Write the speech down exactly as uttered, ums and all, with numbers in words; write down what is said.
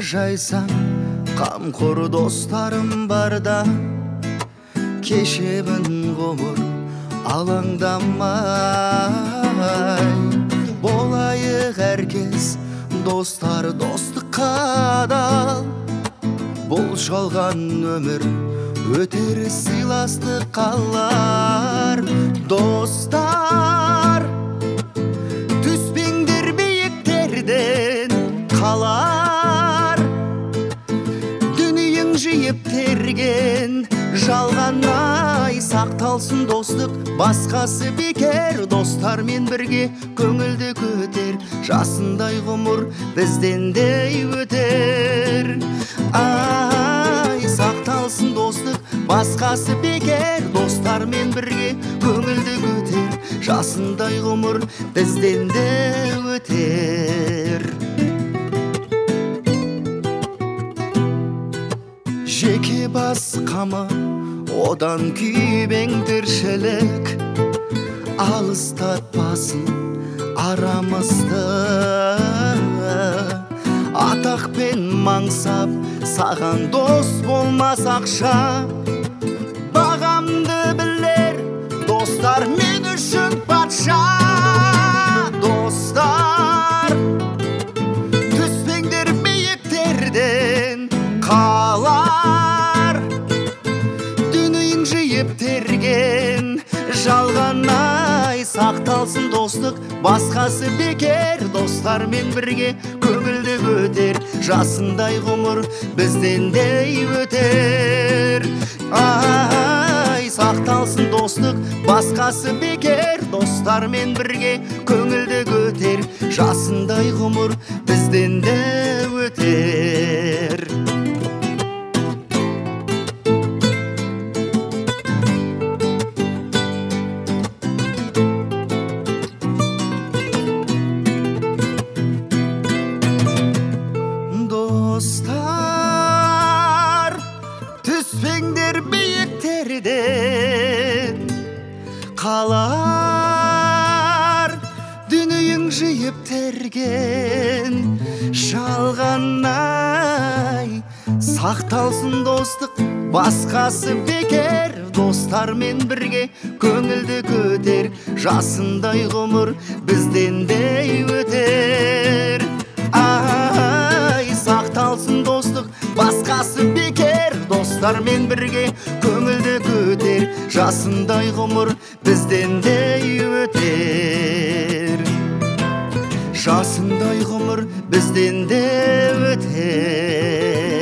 жайсаң, қамқор достарым барда, кешемін ғұмыр алаңдамай. Болайық әркез достар, достыққа адал. Бұл жалған өмір өтер, сыйластық қалар. Достар, түспеңдер биіктерден, қалар. Дүниең жиып терген жалғанай, сақталсын достық, басқасы бекер. Достармен бірге көңілді көтер, жасындай ғұмыр бізден де өтер. Ай, сақталсын достық, басқасы бекер. Достармен бірге көңілді көтер, жасындай ғұмыр бізден де өтер. Жеке бас қамы, одан күйбең тіршілік, алыстатпасын арамызды. Атақ пен мансап саған дос болмас ақша. Бағамды білер достар мен үшін патша. Достар, түспеңдер биіктерден, қалар. Дүниең жиып терген жалғанай, сақталсын достық, басқасы бекер. Достармен бірге көңілді көтер, жасындай ғұмыр бізден де өтер. Ай, сақталсын достық, басқасы бекер. Достармен бірге көңілді көтер, жасындай ғұмыр бізден де өтер. Достар, түспеңдер биіктерден, қалар. Дүниең жиып терген жалғанай, сақталсын достық, басқасы бекер. Достармен бірге көңілді көтер, жасындай ғұмыр бізден де өтер. Ай, сақталсын достық, басқасы бекер. Достармен бірге көңілді көтер, жасындай ғұмыр бізден де өтер. Жасындай ғұмыр бізден де өтер.